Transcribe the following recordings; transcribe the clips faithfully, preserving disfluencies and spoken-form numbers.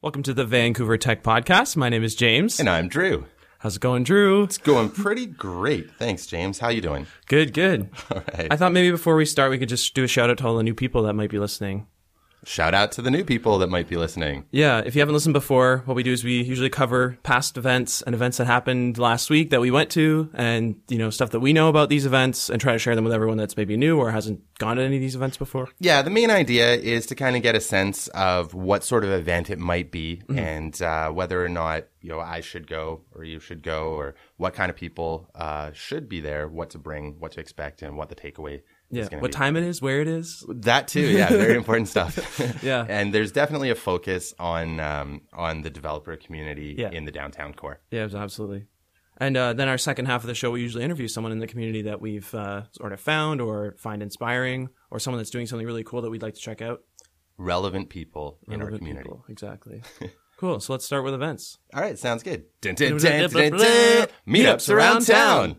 Welcome to the Vancouver Tech Podcast. My name is James. And I'm Drew. How's it going, Drew? It's going pretty great. Thanks, James. How you doing? Good, good. All right. I thought maybe before we start, we could just do a shout out to all the new people that might be listening. Shout out to the new people that might be listening. Yeah, if you haven't listened before, what we do is we usually cover past events and events that happened last week that we went to and, you know, stuff that we know about these events and try to share them with everyone that's maybe new or hasn't gone to any of these events before. Yeah, the main idea is to kind of get a sense of what sort of event it might be mm-hmm. and uh, whether or not, you know, I should go or you should go or what kind of people uh, should be there, what to bring, what to expect, and what the takeaway Yeah, what be. time it is, where it is. That too, yeah, very important stuff. Yeah. And there's definitely a focus on um, on the developer community yeah. in the downtown core. Yeah, absolutely. And uh, then our second half of the show, we usually interview someone in the community that we've uh, sort of found or find inspiring or someone that's doing something really cool that we'd like to check out. Relevant people in Relevant our community. People. Exactly. Cool. So let's start with events. All right. Sounds good. Dun, dun, dun, dun, dun, dun. Meetups around town.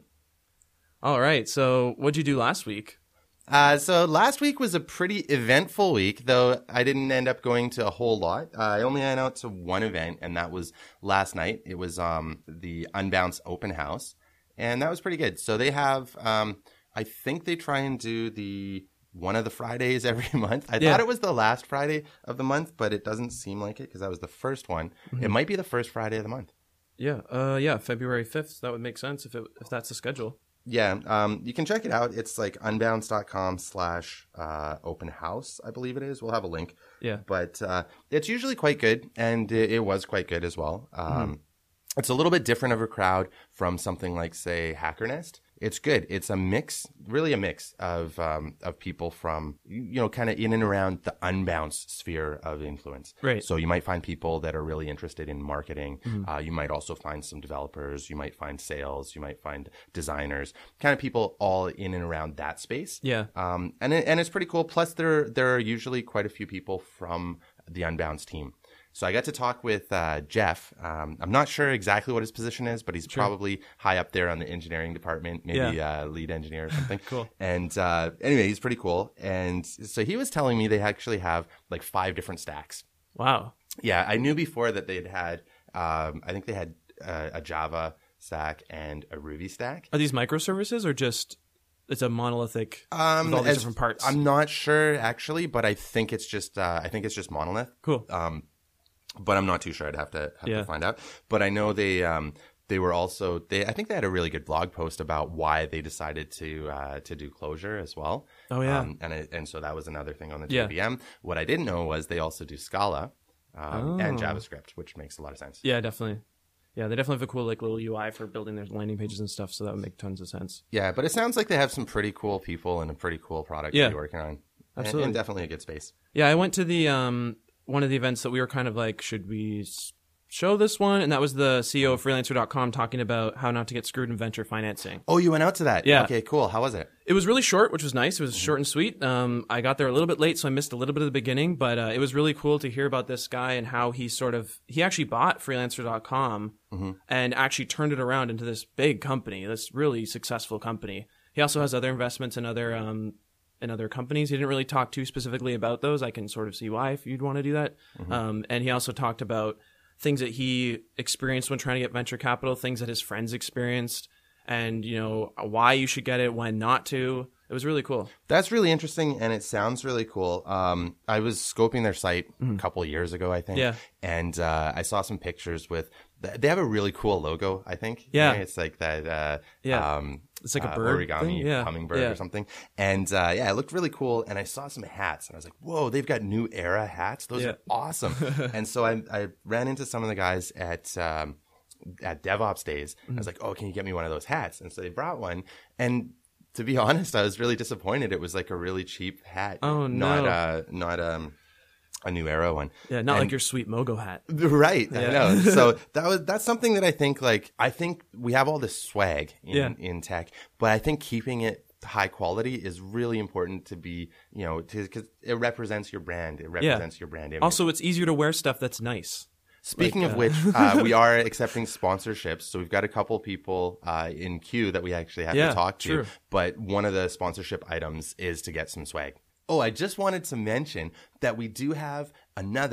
All right. So what'd you do last week? Uh, so last week was a pretty eventful week, though I didn't end up going to a whole lot. Uh, I only went out to one event, and that was last night. It was um, the Unbounce Open House, and that was pretty good. So they have, um, I think they try and do the one of the Fridays every month. I yeah. thought it was the last Friday of the month, but it doesn't seem like it because that was the first one. Mm-hmm. It might be the first Friday of the month. Yeah, uh, yeah, February fifth. That would make sense if it, if that's the schedule. Yeah, um, you can check it out. It's like unbounce.com slash uh, open house, I believe it is. We'll have a link. Yeah. But uh, it's usually quite good, and it, it was quite good as well. Um, mm-hmm. It's a little bit different of a crowd from something like, say, HackerNest. It's good. It's a mix, really a mix of um, of people from, you know, kind of in and around the Unbounce sphere of influence. Right. So you might find people that are really interested in marketing. Mm-hmm. Uh, you might also find some developers. You might find sales. You might find designers. Kind of people all in and around that space. Yeah. Um. And it, and it's pretty cool. Plus, there there are usually quite a few people from the Unbounce team. So I got to talk with uh, Jeff. Um, I'm not sure exactly what his position is, but he's sure. probably high up there on the engineering department, maybe yeah. uh, lead engineer or something. Cool. And uh, anyway, he's pretty cool. And so he was telling me they actually have like five different stacks. Wow. Yeah, I knew before that they'd had, um, I think they had uh, a Java stack and a Ruby stack. Are these microservices or just... It's a monolithic um, with all these as, different parts? I'm not sure actually, but I think it's just uh, I think it's just monolith. Cool. Um, but I'm not too sure. I'd have to have yeah. to find out. But I know they um, they were also they I think they had a really good blog post about why they decided to uh, to do Clojure as well. Oh yeah. Um, and it, and so that was another thing on the yeah. J V M. What I didn't know was they also do Scala um, oh. and JavaScript, which makes a lot of sense. Yeah, definitely. Yeah, they definitely have a cool like little U I for building their landing pages and stuff, so that would make tons of sense. Yeah, but it sounds like they have some pretty cool people and a pretty cool product yeah. to be working on. Absolutely. And, and definitely a good space. Yeah, I went to the um one of the events that we were kind of like, should we show this one? And that was the C E O of freelancer dot com talking about how not to get screwed in venture financing. Oh, you went out to that? Yeah. Okay, cool. How was it? It was really short, which was nice. It was short and sweet. Um, I got there a little bit late, so I missed a little bit of the beginning, but uh, it was really cool to hear about this guy and how he sort of, he actually bought freelancer dot com mm-hmm. and actually turned it around into this big company, this really successful company. He also has other investments in other um, in other companies. He didn't really talk too specifically about those. I can sort of see why if you'd want to do that. Mm-hmm. Um, and he also talked about things that he experienced when trying to get venture capital, things that his friends experienced, and, you know, why you should get it, when not to. It was really cool. That's really interesting, and it sounds really cool. Um, I was scoping their site mm-hmm. a couple of years ago, I think. Yeah. And uh, I saw some pictures with, they have a really cool logo, I think. Yeah. Right? It's like that. Uh, yeah. Um, it's like a uh, bird origami thing? Yeah. hummingbird yeah. or something. And uh, yeah, it looked really cool. And I saw some hats, and I was like, whoa, they've got New Era hats. Those yeah. are awesome. And so I, I ran into some of the guys at um, at DevOps Days. Mm-hmm. I was like, oh, can you get me one of those hats? And so they brought one. And to be honest, I was really disappointed. It was like a really cheap hat. Oh, no. Not, uh, not um, a New Era one. Yeah, not and, like your sweet Mogo hat. Right. Yeah. I know. So that was that's something that I think, like, I think we have all this swag in, yeah. in tech, but I think keeping it high quality is really important to be, you know, because it represents your brand. It represents yeah. your brand image. Also, it's easier to wear stuff that's nice. Speaking like, of uh... which, uh, we are accepting sponsorships. So we've got a couple people uh, in queue that we actually have yeah, to talk to. True. But one of the sponsorship items is to get some swag. Oh, I just wanted to mention that we do have another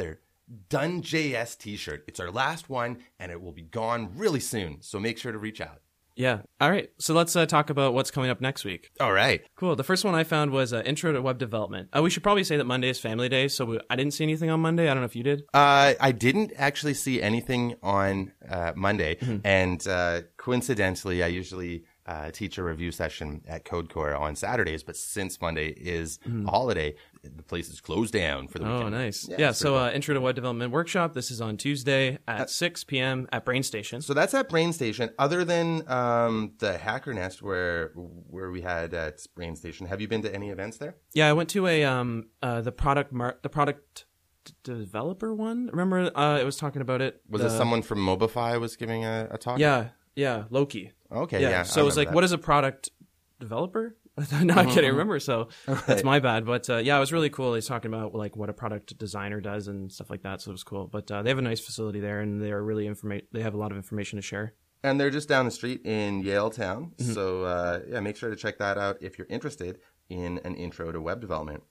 Done J S t-shirt. It's our last one, and it will be gone really soon. So make sure to reach out. Yeah. All right. So let's uh, talk about what's coming up next week. All right. Cool. The first one I found was uh, Intro to Web Development. Uh, we should probably say that Monday is Family Day, so we, I didn't see anything on Monday. I don't know if you did. Uh, I didn't actually see anything on uh, Monday, mm-hmm. and uh, coincidentally, I usually uh, teach a review session at CodeCore on Saturdays, but since Monday is mm-hmm. a holiday, the place is closed down for the weekend. Oh, nice. Yeah, yeah so cool. uh, Intro to Web Development Workshop, this is on Tuesday at uh, six p.m. at BrainStation. So that's at BrainStation. Other than um, the Hacker Nest where where we had at BrainStation, have you been to any events there? Yeah, I went to a um uh, the product mar- the product d- developer one. Remember, uh, it was talking about it. Was the... it someone from Mobify was giving a, a talk? Yeah, yeah, Loki. Okay, yeah. yeah so it was like, that. What is a product developer? no, mm-hmm. I can't remember. So right. That's my bad. But uh, yeah, it was really cool. He's talking about like what a product designer does and stuff like that. So it was cool. But uh, they have a nice facility there, and they're really informa- They have a lot of information to share. And they're just down the street in Yale Town. Mm-hmm. So uh, yeah, make sure to check that out if you're interested in an intro to web development.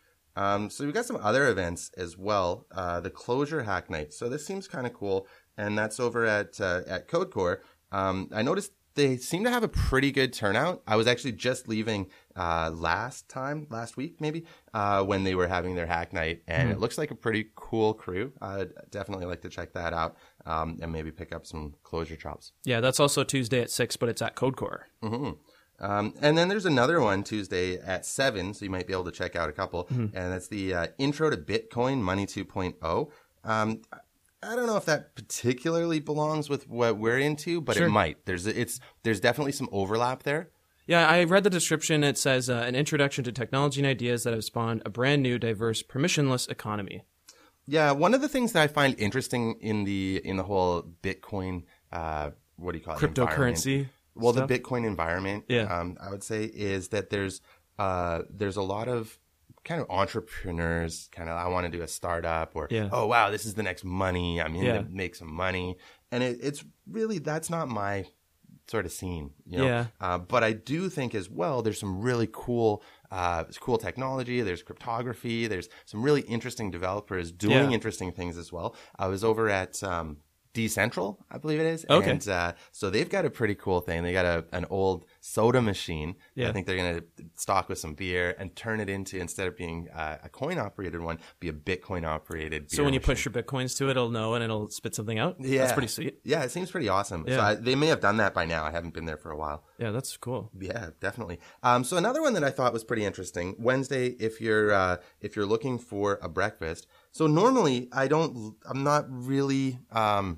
Um, so we've got some other events as well. Uh, the Clojure Hack Night. So this seems kind of cool, and that's over at uh, at CodeCore. Um, I noticed they seem to have a pretty good turnout. I was actually just leaving uh, last time, last week maybe, uh, when they were having their hack night, and mm-hmm. it looks like a pretty cool crew. I'd definitely like to check that out um, and maybe pick up some Clojure chops. Yeah, that's also Tuesday at six, but it's at CodeCore. Mm-hmm. Um, and then there's another one Tuesday at seven, so you might be able to check out a couple, mm-hmm. and that's the uh, Intro to Bitcoin Money two point oh. Um, I don't know if that particularly belongs with what we're into, but sure. It might. There's it's there's definitely some overlap there. Yeah, I read the description. It says uh, an introduction to technology and ideas that have spawned a brand new, diverse, permissionless economy. Yeah, one of the things that I find interesting in the in the whole Bitcoin, uh, what do you call it? Cryptocurrency. Well, stuff? the Bitcoin environment, yeah. um, I would say, is that there's uh, there's a lot of kind of entrepreneurs, kind of, I want to do a startup, or, yeah. oh, wow, this is the next money. I'm in yeah. to make some money. And it, it's really, that's not my sort of scene, you know? Yeah. Uh, but I do think as well, there's some really cool, uh, cool technology. There's cryptography. There's some really interesting developers doing yeah. interesting things as well. I was over at, um, Decentral, I believe it is. Okay. And uh, so they've got a pretty cool thing. They got a an old soda machine. Yeah. I think they're going to stock with some beer and turn it into, instead of being uh, a coin-operated one, be a Bitcoin-operated beer So when you machine. push your Bitcoins to it, it'll know and it'll spit something out? Yeah. That's pretty sweet. Yeah, it seems pretty awesome. Yeah. So I, they may have done that by now. I haven't been there for a while. Yeah, that's cool. Yeah, definitely. Um, so another one that I thought was pretty interesting, Wednesday, if you're uh, if you're looking for a breakfast. So normally I don't, I'm not really... Um,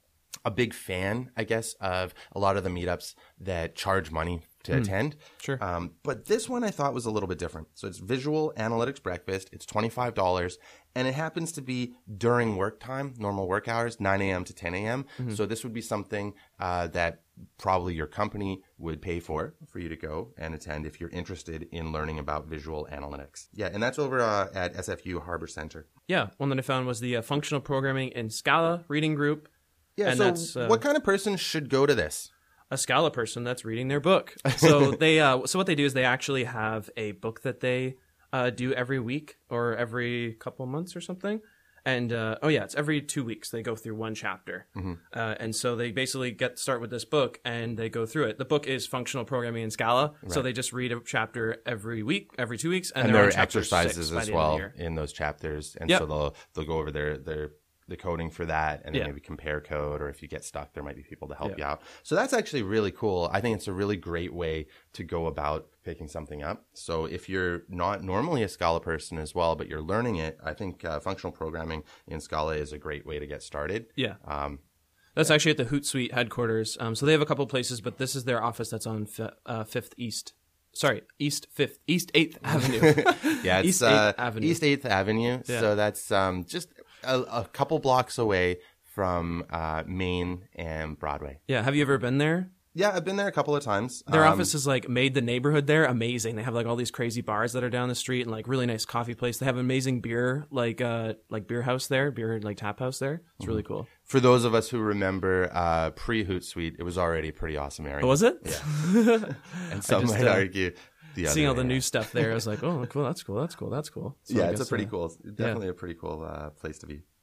a big fan, I guess, of a lot of the meetups that charge money to mm, attend. Sure. Um, but this one I thought was a little bit different. So it's Visual Analytics Breakfast. It's twenty-five dollars. And it happens to be during work time, normal work hours, nine a.m. to ten a.m. Mm-hmm. So this would be something uh, that probably your company would pay for, for you to go and attend if you're interested in learning about visual analytics. Yeah, and that's over uh, at S F U Harbor Center. Yeah, one that I found was the uh, Functional Programming in Scala reading group. Yeah, and so that's, uh, what kind of person should go to this? A Scala person that's reading their book. So they, uh, so what they do is they actually have a book that they uh, do every week or every couple months or something. And uh, oh yeah, it's every two weeks they go through one chapter. Mm-hmm. Uh, and so they basically get start with this book and they go through it. The book is Functional Programming in Scala, right. So they just read a chapter every week, every two weeks, and, and there are exercises as well in those chapters. And yep. so they'll they'll go over their their. the coding for that, and then yeah. maybe compare code, or if you get stuck, there might be people to help yeah. you out. So that's actually really cool. I think it's a really great way to go about picking something up. So if you're not normally a Scala person as well, but you're learning it, I think uh, functional programming in Scala is a great way to get started. Yeah. Um, that's actually at the Hootsuite headquarters. Um, so they have a couple places, but this is their office that's on fi- uh, Fifth East. Sorry, East Fifth, East Eighth Avenue. yeah, it's East uh, Eighth Avenue. East Eighth Avenue. Yeah. So that's um, just a, a couple blocks away from uh, Main and Broadway. Yeah, have you ever been there? Yeah, I've been there a couple of times. Their um, office is like made the neighborhood there amazing. They have like all these crazy bars that are down the street and like really nice coffee place. They have amazing beer, like uh, like beer house there, beer like tap house there. It's mm-hmm. really cool. For those of us who remember uh, pre-Hootsuite, it was already a pretty awesome area. Oh, was it? Yeah. And some just, might uh, argue. The Seeing all the area. new stuff there, I was like, oh, cool, that's cool, that's cool, that's cool. So yeah, I it's guess, a pretty uh, cool, definitely yeah. a pretty cool uh, place to be.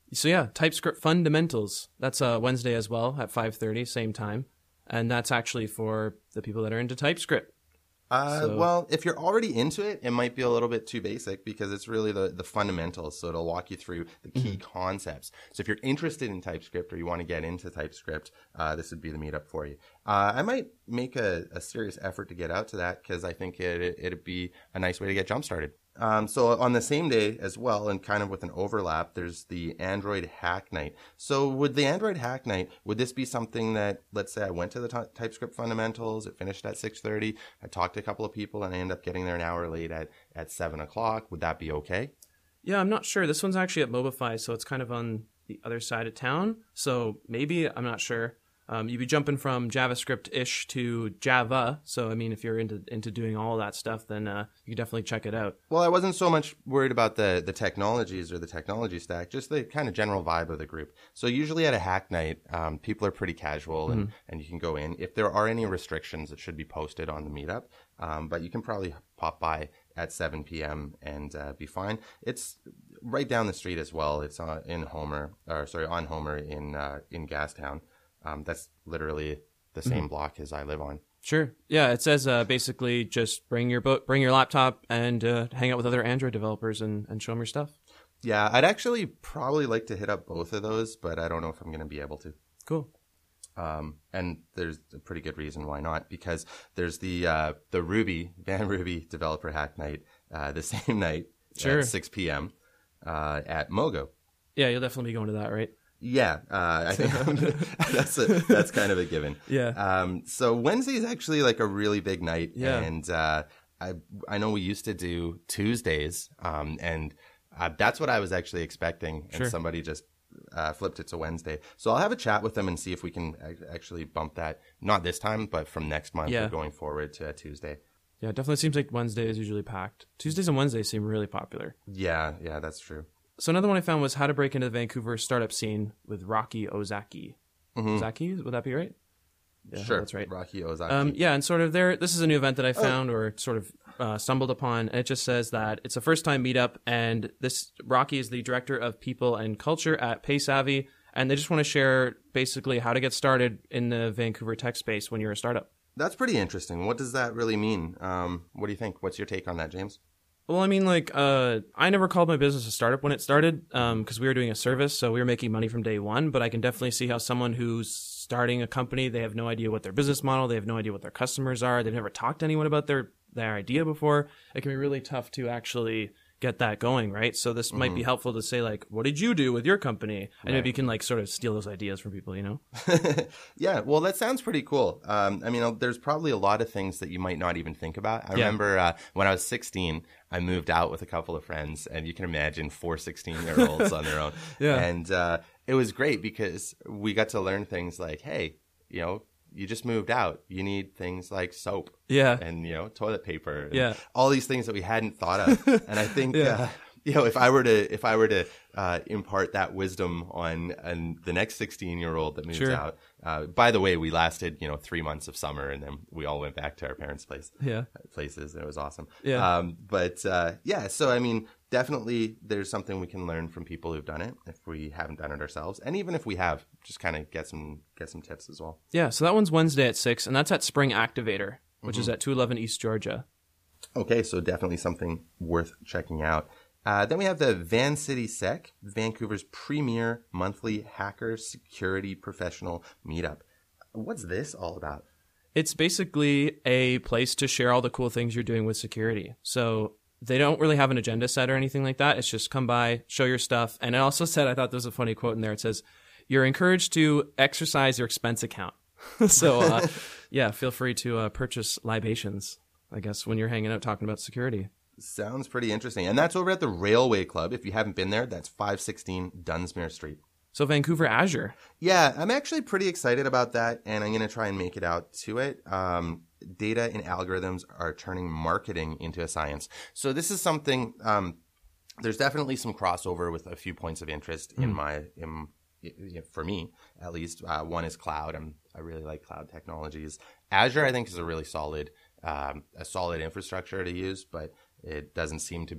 So yeah, TypeScript Fundamentals. That's uh, Wednesday as well at five thirty, same time. And that's actually for the people that are into TypeScript. Uh, So- Well, if you're already into it, it might be a little bit too basic because it's really the, the fundamentals. So it'll walk you through the key Mm-hmm. concepts. So if you're interested in TypeScript or you want to get into TypeScript, uh, this would be the meetup for you. Uh, I might make a, a serious effort to get out to that because I think it, it, it'd be a nice way to get jump started. Um, so on the same day as well, and kind of with an overlap, there's the Android Hack Night. So would the Android Hack Night, would this be something that, let's say I went to the t- TypeScript fundamentals, it finished at six thirty, I talked to a couple of people and I end up getting there an hour late at, at seven o'clock. Would that be okay? Yeah, I'm not sure. This one's actually at Mobify, so it's kind of on the other side of town. So maybe, I'm not sure. Um, you'd be jumping from JavaScript-ish to Java. So, I mean, if you're into into doing all that stuff, then uh, you can definitely check it out. Well, I wasn't so much worried about the, the technologies or the technology stack, just the kind of general vibe of the group. So usually at a hack night, um, people are pretty casual and, and you can go in. If there are any restrictions, it should be posted on the meetup. Um, but you can probably pop by at seven p.m. and uh, be fine. It's right down the street as well. It's uh, in Homer, or sorry, on Homer in uh, in Gastown. Um, that's literally the same block as I live on. Sure. Yeah, it says uh, basically just bring your book, bring your laptop, and uh, hang out with other Android developers and, and show them your stuff. Yeah, I'd actually probably like to hit up both of those, but I don't know if I'm going to be able to. Cool. Um, and there's a pretty good reason why not, because there's the uh, the Ruby, Van Ruby Developer Hack Night uh, the same night Sure. at six p.m. Uh, at Mogo. Yeah, you'll definitely be going to that, right? Yeah, uh, I think that's a, that's kind of a given. Yeah. Um, so Wednesday is actually like a really big night, Yeah. and uh, I I know we used to do Tuesdays, um, and uh, that's what I was actually expecting, and Sure. somebody just uh, flipped it to Wednesday. So I'll have a chat with them and see if we can ac- actually bump that, not this time, but from next month Yeah. or going forward to a Tuesday. Yeah, it definitely seems like Wednesday is usually packed. Tuesdays and Wednesdays seem really popular. Yeah, yeah, that's true. So another one I found was how to break into the Vancouver startup scene with Rocky Ozaki. Mhm. Ozaki, would that be right? Yeah, Sure, that's right. Rocky Ozaki. Um, yeah, and sort of there, this is a new event that I found or sort of uh, stumbled upon. And it just says that it's a first time meetup, and this Rocky is the director of people and culture at PaySavvy, and they just want to share basically how to get started in the Vancouver tech space when you're a startup. That's pretty interesting. What does that really mean? Um, what do you think? What's your take on that, James? Well, I mean, like, uh, I never called my business a startup when it started because we were doing a service, so we were making money from day one. But I can definitely see how someone who's starting a company, they have no idea what their business model, they have no idea what their customers are, they've never talked to anyone about their, their idea before. It can be really tough to actually get that going, right? So this might be helpful to say, like, what did you do with your company? And maybe you can, like, sort of steal those ideas from people, you know? Yeah, well, that sounds pretty cool. Um, I mean, uh, there's probably a lot of things that you might not even think about. I Yeah. remember uh, when I was sixteen, I moved out with a couple of friends, and you can imagine four sixteen-year-olds on their own. Yeah. And uh, it was great because we got to learn things like, hey, you know, you just moved out. You need things like soap Yeah. and, you know, toilet paper. And Yeah. all these things that we hadn't thought of. And I think, Yeah. uh, you know, if I were to if I were to uh, impart that wisdom on on the next sixteen year old that moves Sure. out. Uh, by the way, we lasted you know three months of summer, and then we all went back to our parents' place Yeah. places. And it was awesome. Yeah. Um, but uh, yeah, so I mean, definitely there's something we can learn from people who've done it if we haven't done it ourselves, and even if we have, just kind of get some get some tips as well. Yeah, so that one's Wednesday at six, and that's at Spring Activator, which is at two eleven East Georgia. Okay, so definitely something worth checking out. Uh, then we have the Van City Sec, Vancouver's premier monthly hacker security professional meetup. What's this all about? It's basically a place to share all the cool things you're doing with security. So they don't really have an agenda set or anything like that. It's just come by, show your stuff. And it also said, I thought there was a funny quote in there. It says, you're encouraged to exercise your expense account. so, uh, yeah, feel free to uh, purchase libations, I guess, when you're hanging out talking about security. Sounds pretty interesting. And that's over at the Railway Club. If you haven't been there, that's five sixteen Dunsmuir Street. So Vancouver Azure. Yeah, I'm actually pretty excited about that, and I'm going to try and make it out to it. Um, data and algorithms are turning marketing into a science. So this is something, um, there's definitely some crossover with a few points of interest in my, in, for me, at least. Uh, one is cloud. I'm, I really like cloud technologies. Azure, I think, is a really solid, um, a solid infrastructure to use, but it doesn't seem to be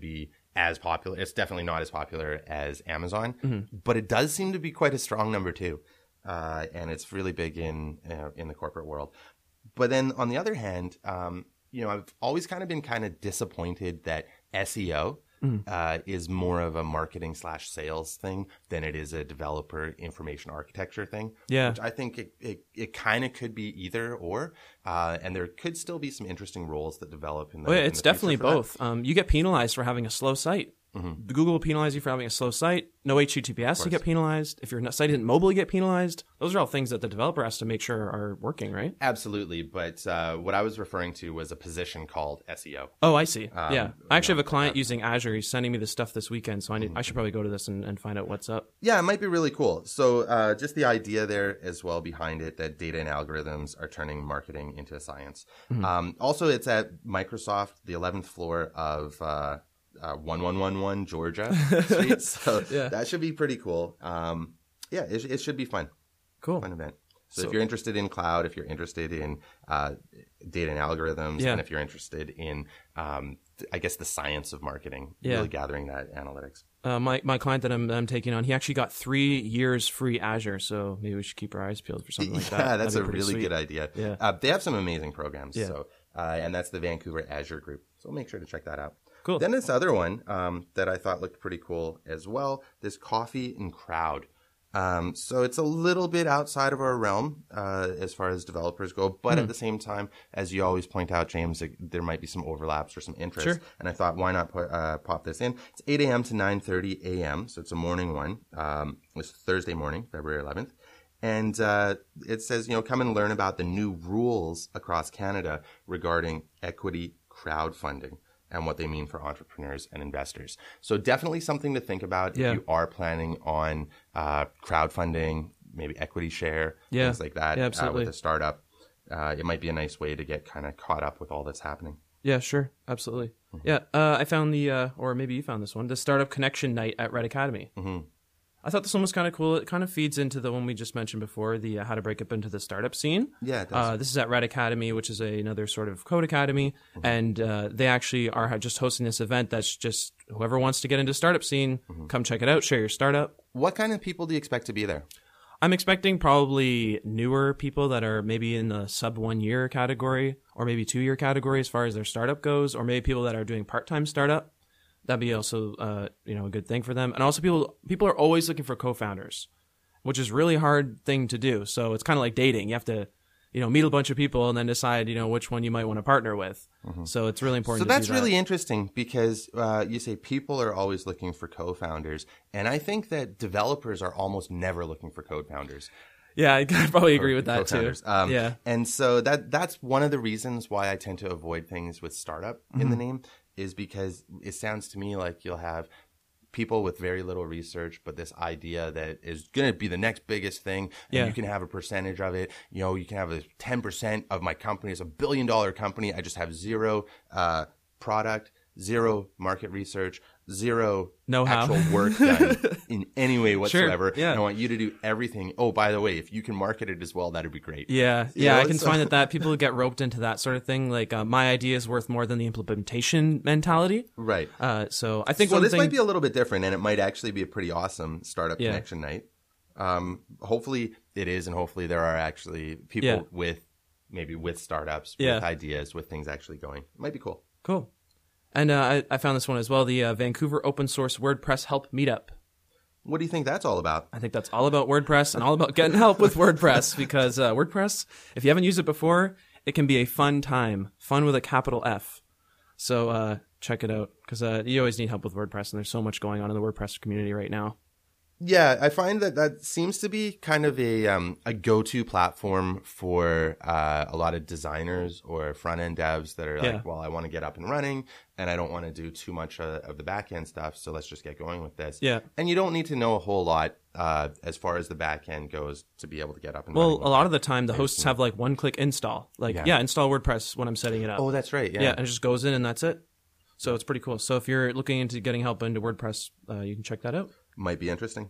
as popular. It's definitely not as popular as Amazon, Mm-hmm. but it does seem to be quite a strong number two. Uh, and it's really big in uh, in the corporate world. But then on the other hand, um, you know, I've always kind of been kind of disappointed that S E O mm. uh, is more of a marketing slash sales thing than it is a developer information architecture thing. Yeah. Which I think it, it, it kind of could be either or. Uh, and there could still be some interesting roles that develop in the Oh, yeah, in it's the definitely future for both. Um, you get penalized for having a slow site. Mm-hmm. Google will penalize you for having a slow site. No H T T P S, you get penalized. If your site isn't mobile, you get penalized. Those are all things that the developer has to make sure are working, right? Absolutely. But uh, what I was referring to was a position called S E O. Oh, I see. Um, yeah. I actually know, have a client uh, using Azure. He's sending me this stuff this weekend, so I, need, mm-hmm. I should probably go to this and, and find out what's up. Yeah, it might be really cool. So uh, just the idea there as well behind it that data and algorithms are turning marketing into a science. Mm-hmm. Um, also, it's at Microsoft, the eleventh floor of... Uh, Uh, one one one one Georgia Street. So yeah. that should be pretty cool. Um, yeah, it, it should be fun. Cool. Fun event. So, so if you're interested in cloud, if you're interested in uh, data and algorithms, yeah. and if you're interested in, um, th- I guess, the science of marketing, yeah. really gathering that analytics. Uh, my, my client that I'm, that I'm taking on, he actually got three years free Azure, so maybe we should keep our eyes peeled for something like yeah, that. Yeah, that's a really sweet. good idea. Yeah. Uh, they have some amazing programs. Yeah. So, uh, and that's the Vancouver Azure Group. So make sure to check that out. Cool. Then this other one um, that I thought looked pretty cool as well, this Coffee and Crowd. Um, so it's a little bit outside of our realm uh, as far as developers go, but mm. at the same time, as you always point out, James, like, there might be some overlaps or some interest. Sure. And I thought, why not put, uh, pop this in? It's eight a.m. to nine thirty a.m., so it's a morning one. Um, it's Thursday morning, February eleventh. And uh, it says, you know, come and learn about the new rules across Canada regarding equity crowdfunding and what they mean for entrepreneurs and investors. So definitely something to think about yeah. if you are planning on uh, crowdfunding, maybe equity share, yeah. things like that yeah, uh, with a startup. Uh, it might be a nice way to get kind of caught up with all that's happening. Yeah, sure. Absolutely. Mm-hmm. Yeah, uh, I found the, uh, or maybe you found this one, the Startup Connection Night at Red Academy. Mm-hmm. I thought this one was kind of cool. It kind of feeds into the one we just mentioned before, the uh, how to break up into the startup scene. Yeah, it does. Uh, this is at Red Academy, which is a, another sort of code academy. Mm-hmm. And uh, they actually are just hosting this event that's just whoever wants to get into startup scene, mm-hmm. come check it out, share your startup. What kind of people do you expect to be there? I'm expecting probably newer people that are maybe in the sub one year category or maybe two year category as far as their startup goes, or maybe people that are doing part-time startup. That'd be also, uh, you know, a good thing for them. And also people people are always looking for co-founders, which is a really hard thing to do. So it's kind of like dating. You have to, you know, meet a bunch of people and then decide, you know, which one you might want to partner with. Mm-hmm. So it's really important so to that's do that. really interesting because uh, you say people are always looking for co-founders. And I think that developers are almost never looking for co-founders. Yeah, I probably agree with that too. Um, yeah. And so that that's one of the reasons why I tend to avoid things with startup mm-hmm. in the name, is because it sounds to me like you'll have people with very little research, but this idea that is going to be the next biggest thing, and yeah. you can have a percentage of it. You know, you can have a ten percent of my company is a billion dollar company. I just have zero uh, product, zero market research, zero know-how. actual work done in any way whatsoever. Sure. Yeah. And I want you to do everything. Oh, by the way, if you can market it as well, that'd be great. Yeah. You Yeah. know, I can so- find that, that people get roped into that sort of thing. Like, uh, my idea is worth more than the implementation mentality. Right. Uh, so I think So one this thing, might be a little bit different, and it might actually be a pretty awesome startup Yeah. connection night. Um, hopefully it is, and hopefully there are actually people Yeah. with maybe with startups, Yeah. with ideas, with things actually going. It might be cool. Cool. And uh, I, I found this one as well, the uh, Vancouver Open Source WordPress Help Meetup. What do you think that's all about? I think that's all about WordPress and all about getting help with WordPress because uh, WordPress, if you haven't used it before, it can be a fun time. Fun with a capital F. So uh, check it out because uh, you always need help with WordPress, and there's so much going on in the WordPress community right now. Yeah, I find that that seems to be kind of a um, a go-to platform for uh, a lot of designers or front-end devs that are like, Yeah. well, I want to get up and running, and I don't want to do too much uh, of the back-end stuff, so let's just get going with this. Yeah. And you don't need to know a whole lot uh, as far as the back-end goes to be able to get up and Well, running. a lot of the time, the hosts have like one-click install. Like, yeah. Yeah. install WordPress when I'm setting it up. Oh, that's right. Yeah. Yeah, and it just goes in and that's it. So it's pretty cool. So if you're looking into getting help into WordPress, uh, you can check that out. Might be interesting.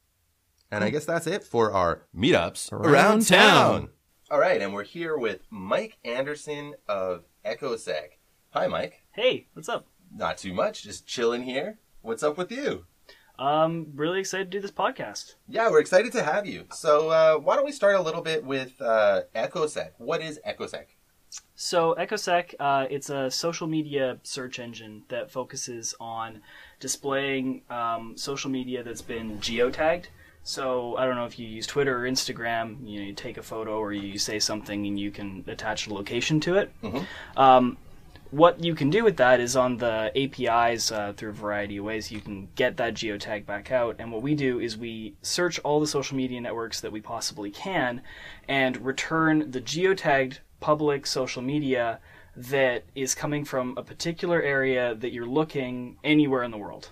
And I guess that's it for our meetups Around around, town. town. All right, and we're here with Mike Anderson of EchoSec. Hi, Mike. Hey, what's up? Not too much, just chilling here. What's up with you? Um, really excited to do this podcast. Yeah, we're excited to have you. So uh, why don't we start a little bit with uh, EchoSec? What is EchoSec? So EchoSec, uh, it's a social media search engine that focuses on displaying um, social media that's been geotagged. So I don't know if you use Twitter or Instagram, you know, you take a photo or you say something and you can attach a location to it. Mm-hmm. Um, what you can do with that is on the A P Is uh, through a variety of ways, you can get that geotag back out. And what we do is we search all the social media networks that we possibly can and return the geotagged public social media that is coming from a particular area that you're looking anywhere in the world.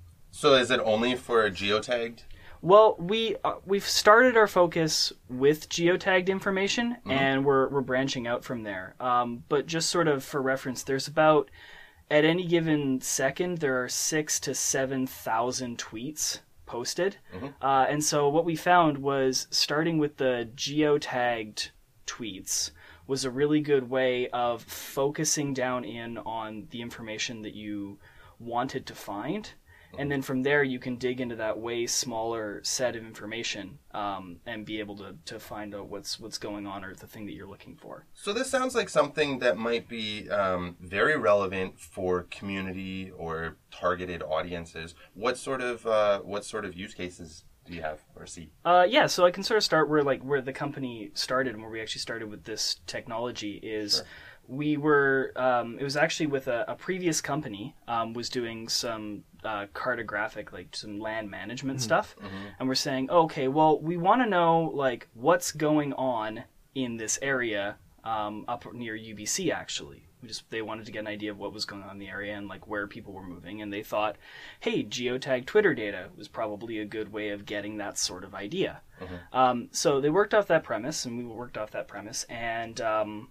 So is it only for geotagged? Well, we uh, we've started our focus with geotagged information, mm-hmm. and we're we're branching out from there. Um, but just sort of for reference, there's about at any given second there are six to seven thousand tweets posted, mm-hmm. uh, and so what we found was starting with the geotagged tweets was a really good way of focusing down in on the information that you wanted to find. And then from there, you can dig into that way smaller set of information um, and be able to, to find out what's what's going on or the thing that you're looking for. So this sounds like something that might be um, very relevant for community or targeted audiences. What sort of uh, what sort of use cases do you have or see? Uh, yeah, so I can sort of start where like where the company started and where we actually started with this technology is. Sure. We were, um, it was actually with a, a previous company, um, was doing some uh, cartographic, like some land management mm-hmm. stuff. Mm-hmm. And we're saying, okay, well, we want to know, like, what's going on in this area um, up near U B C, actually. We just, they wanted to get an idea of what was going on in the area and, like, where people were moving. And they thought, hey, geotag Twitter data was probably a good way of getting that sort of idea. Mm-hmm. Um, so they worked off that premise, and we worked off that premise, and... Um,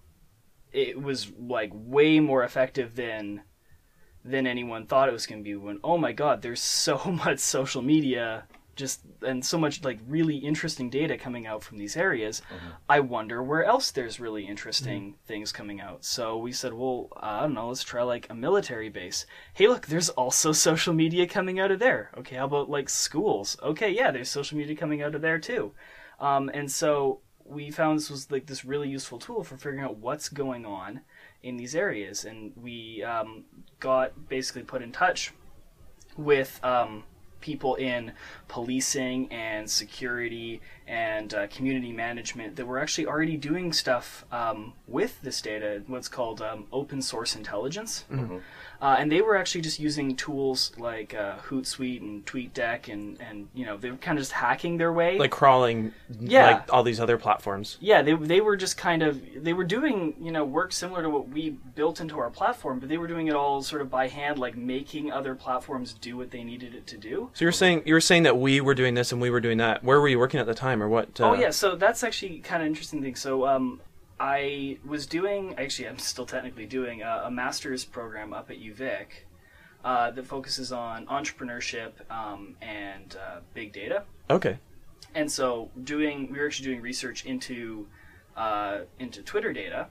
it was like way more effective than than anyone thought it was going to be. When oh my god, there's so much social media just and so much like really interesting data coming out from these areas. Mm-hmm. I wonder where else there's really interesting mm-hmm. things coming out. So we said, well, I don't know, let's try like a military base. Hey, look, there's also social media coming out of there. Okay, how about like schools? Okay, yeah, there's social media coming out of there too. Um, and so we found this was like this really useful tool for figuring out what's going on in these areas. And we um, got basically put in touch with um, people in policing and security and uh, community management that were actually already doing stuff um, with this data, what's called um, open source intelligence. Mm-hmm. Uh, and they were actually just using tools like uh, Hootsuite and TweetDeck, and, and you know, they were kind of just hacking their way. Like crawling, yeah. like all these other platforms. Yeah, they they were just kind of, they were doing, you know, work similar to what we built into our platform, but they were doing it all sort of by hand, like making other platforms do what they needed it to do. So you're saying you were saying that we were doing this and we were doing that. Where were you working at the time, or what? Uh... Oh yeah, so that's actually kind of an interesting thing. So um, I was doing, actually I'm still technically doing a, a master's program up at U V I C uh, that focuses on entrepreneurship um, and uh, big data. Okay. And so doing, we were actually doing research into uh, into Twitter data,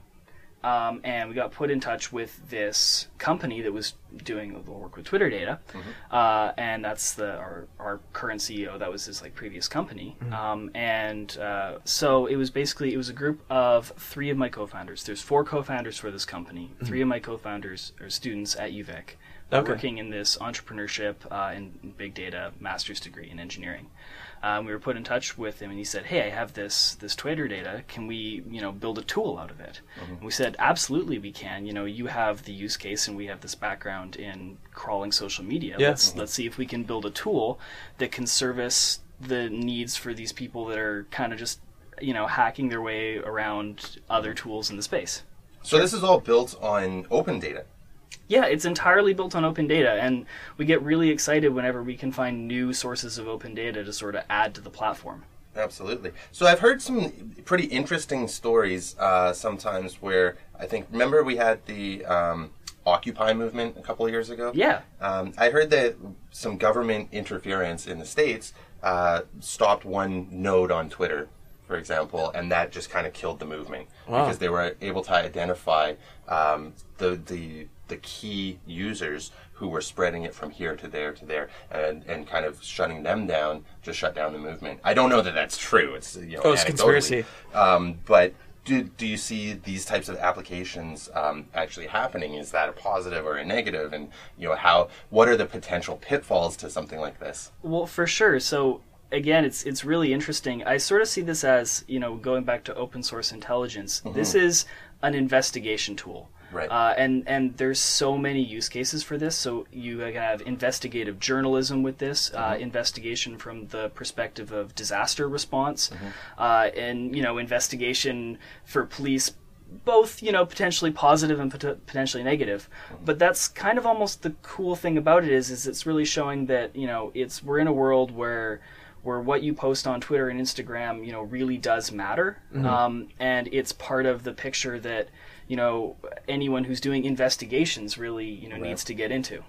um, and we got put in touch with this company that was doing the work with Twitter data, mm-hmm. uh, and that's the our, our current C E O. That was his like previous company, mm-hmm. um, and uh, so it was basically it was a group of three of my co-founders. There's four co-founders for this company. Mm-hmm. Three of my co-founders are students at U V I C, okay. working in this entrepreneurship uh, and big data master's degree in engineering. Um, we were put in touch with him, and he said, "Hey, I have this this Twitter data. Can we, you know, build a tool out of it?" Mm-hmm. And we said, "Absolutely, we can. You know, you have the use case, and we have this background in crawling social media. Yeah. Let's let's see if we can build a tool that can service the needs for these people that are kind of just, you know, hacking their way around other tools in the space." So sure. This is all built on open data. Yeah, it's entirely built on open data, and we get really excited whenever we can find new sources of open data to sort of add to the platform. Absolutely. So I've heard some pretty interesting stories uh, sometimes where I think, remember we had the um, Occupy movement a couple of years ago? Yeah. Um, I heard that some government interference in the States uh, stopped one node on Twitter, for example, and that just kind of killed the movement. Wow. Because they were able to identify um, the the the key users who were spreading it from here to there to there, and and kind of shutting them down to shut down the movement. I don't know that that's true. It's you know, oh, it's conspiracy. Um, but do do you see these types of applications um, actually happening? Is that a positive or a negative? And you know, how what are the potential pitfalls to something like this? Well, for sure. So again, it's it's really interesting. I sort of see this as, you know, going back to open source intelligence. Mm-hmm. This is an investigation tool. Right. Uh, and, and there's so many use cases for this. So you can have investigative journalism with this, mm-hmm. uh, investigation from the perspective of disaster response, mm-hmm. uh, and, you know, investigation for police, both, you know, potentially positive and pot- potentially negative. Mm-hmm. But that's kind of almost the cool thing about it is, is it's really showing that, you know, it's we're in a world where where what you post on Twitter and Instagram, you know, really does matter. Mm-hmm. Um, and it's part of the picture that, you know, anyone who's doing investigations really, you know, right. needs to get into.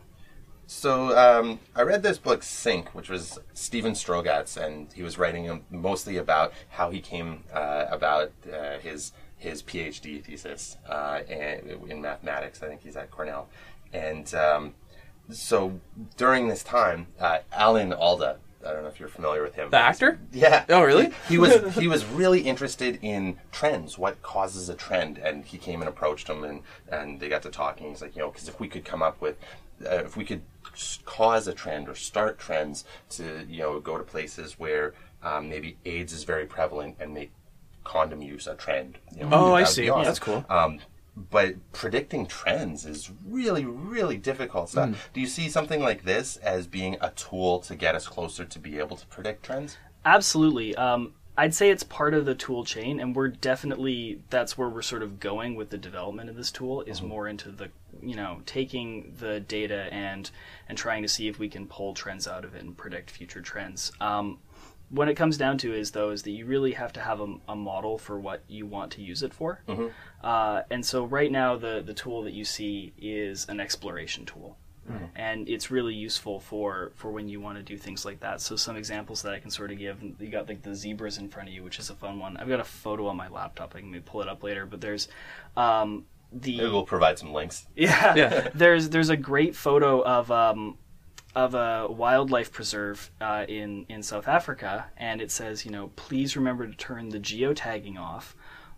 So um, I read this book, Sync, which was Steven Strogatz, and he was writing mostly about how he came uh, about uh, his his PhD thesis uh, in mathematics. I think he's at Cornell. And um, so during this time, uh, Alan Alda, I don't know if you're familiar with him. The actor? Yeah. Oh, really? He, he was he was really interested in trends, what causes a trend, and he came and approached him, and, and they got to talking. He's like, you know, because if we could come up with, uh, if we could cause a trend or start trends to, you know, go to places where um, maybe AIDS is very prevalent and make condom use a trend. You know, oh, I see. Awesome. That's cool. Um, But predicting trends is really, really difficult stuff. Mm. Do you see something like this as being a tool to get us closer to be able to predict trends? Absolutely. Um, I'd say it's part of the tool chain, and we're definitely, that's where we're sort of going with the development of this tool, is mm-hmm. more into the, you know, taking the data and and trying to see if we can pull trends out of it and predict future trends. Um, What it comes down to is, though, is that you really have to have a, a model for what you want to use it for. Mm-hmm. Uh, and so right now, the, the tool that you see is an exploration tool. Mm-hmm. And it's really useful for, for when you want to do things like that. So some examples that I can sort of give, you got like the zebras in front of you, which is a fun one. I've got a photo on my laptop. I can maybe pull it up later. But there's um, the... Maybe we'll provide some links. Yeah. yeah. There's, there's a great photo of... Um, of a wildlife preserve uh, in, in South Africa, and it says, you know, please remember to turn the geotagging off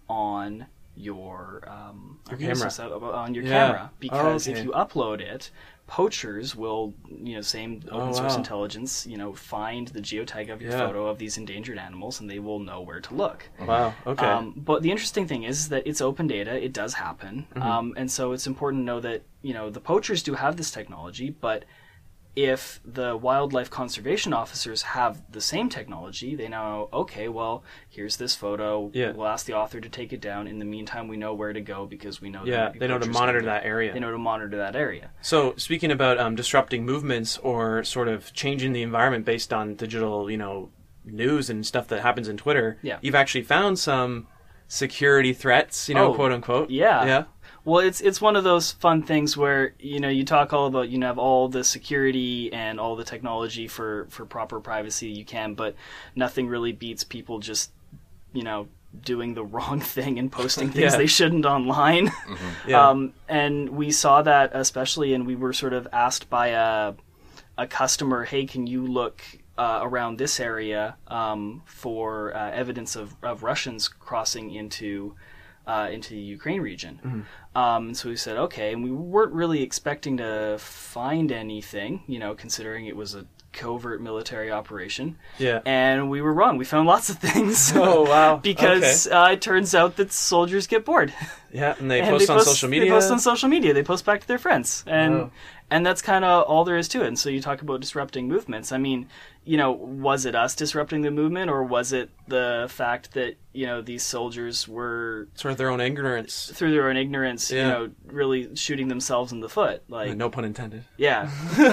on your, um, your camera. on your yeah. camera, because oh, okay. if you upload it, poachers will, you know, same open oh, source wow. intelligence, you know, find the geotag of your yeah. photo of these endangered animals, and they will know where to look. Wow, okay. Um, but the interesting thing is that it's open data, it does happen, mm-hmm. um, and so it's important to know that, you know, the poachers do have this technology, but if the wildlife conservation officers have the same technology, they know, okay, well, here's this photo. Yeah. We'll ask the author to take it down. In the meantime, we know where to go because we know. Yeah, they know to monitor that area. They know to monitor that area. So, speaking about um, disrupting movements or sort of changing the environment based on digital, you know, news and stuff that happens in Twitter, yeah. you've actually found some security threats, you know, oh, quote unquote. Yeah. Yeah. Well, it's it's one of those fun things where, you know, you talk all about, you know, have all the security and all the technology for, for proper privacy you can, but nothing really beats people just, you know, doing the wrong thing and posting things yeah. they shouldn't online. Mm-hmm. Yeah. Um, and we saw that especially, and we were sort of asked by a, a customer, hey, can you look uh, around this area um, for uh, evidence of, of Russians crossing into uh, into the Ukraine region? Mm-hmm. Um, so we said, okay, and we weren't really expecting to find anything, you know, considering it was a covert military operation. Yeah. And we were wrong. We found lots of things. Oh, wow. because okay. uh, it turns out that soldiers get bored. Yeah, and they and post they on post, social media. They post on social media. They post back to their friends. And wow. and that's kind of all there is to it. And so you talk about disrupting movements. I mean, you know, was it us disrupting the movement, or was it the fact that, you know, these soldiers were... Sort of their own ignorance. Through their own ignorance, yeah. you know, really shooting themselves in the foot. Like, no pun intended. Yeah.